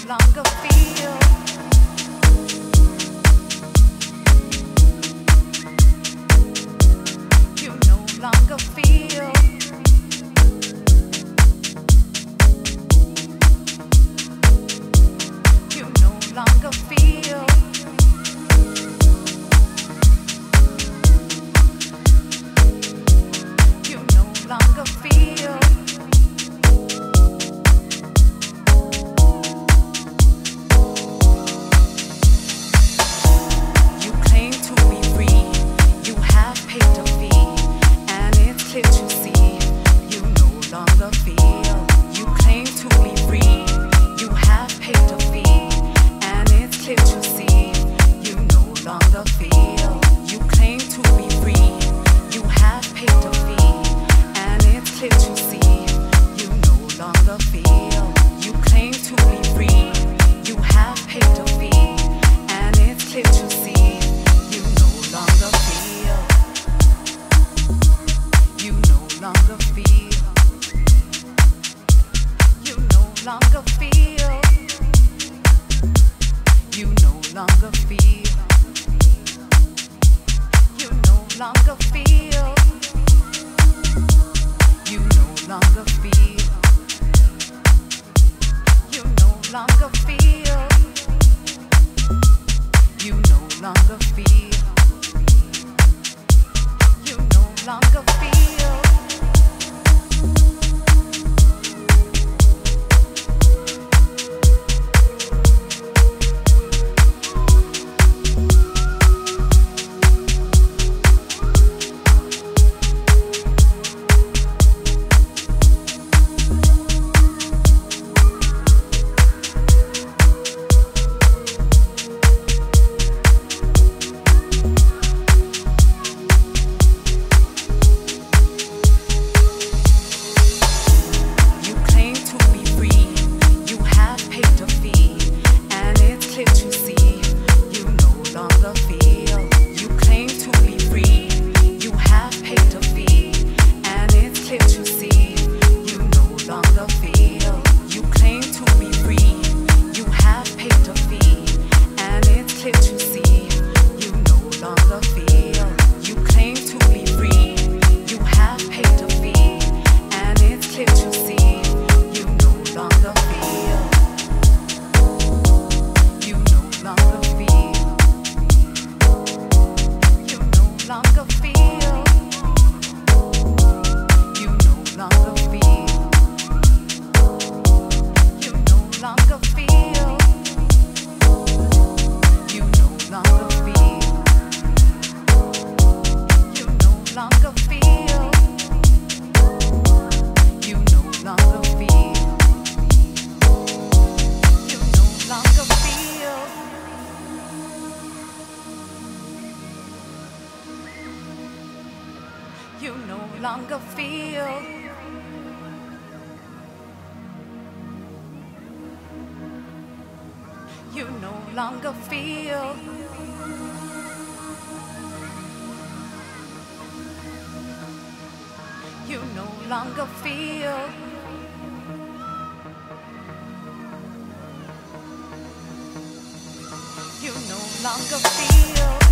longer feel. You no longer feel. You no longer feel. You no longer feel. You claim to be free. You have paid a fee, and it's clear to see you no longer feel. You claim to be free. You have paid a fee, and it's clear to see you no longer feel. You claim to be free. You have paid a fee, and it's clear to see you no longer feel. You claim to be free. You have paid a fee, and it's clear to see you no longer feel. You no longer feel. You no longer feel. You no longer feel. You no longer feel. You no longer feel. You no longer feel. You no longer feel. You no longer feel. You claim to be free. You have paid a fee, and it's clear to see you no longer feel. You claim to be free. You have paid a fee, and it's clear to see you no longer feel. You claim to be free. You have paid a fee, and it's clear to see you no longer feel. You claim to be free. You have paid a fee, and it's clear to see you no longer feel. You no longer feel. You no longer feel. You no longer feel. You no longer feel. You no longer feel. You no longer feel. You no longer feel. You no longer feel. You no longer feel. You no longer feel. You no longer feel. You no longer feel.